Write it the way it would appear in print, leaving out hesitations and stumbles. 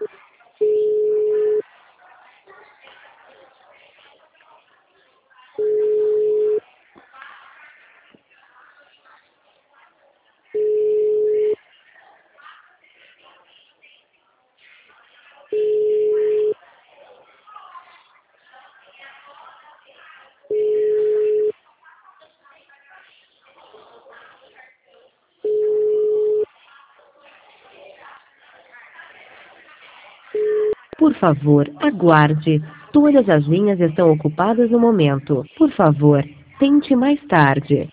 Por favor, aguarde. Todas as linhas estão ocupadas no momento. Por favor, tente mais tarde.